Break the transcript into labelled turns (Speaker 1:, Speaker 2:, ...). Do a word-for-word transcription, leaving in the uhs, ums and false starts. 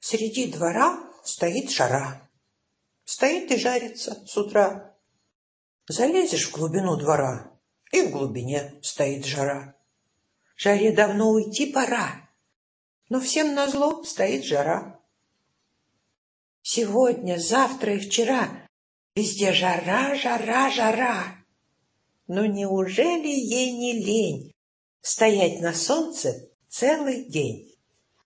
Speaker 1: Среди двора стоит жара. Стоит и жарится с утра. Залезешь в глубину двора, и в глубине стоит жара. Жаре давно уйти пора, но всем назло стоит жара. Сегодня, завтра и вчера везде жара, жара, жара. Но неужели ей не лень стоять на солнце целый день?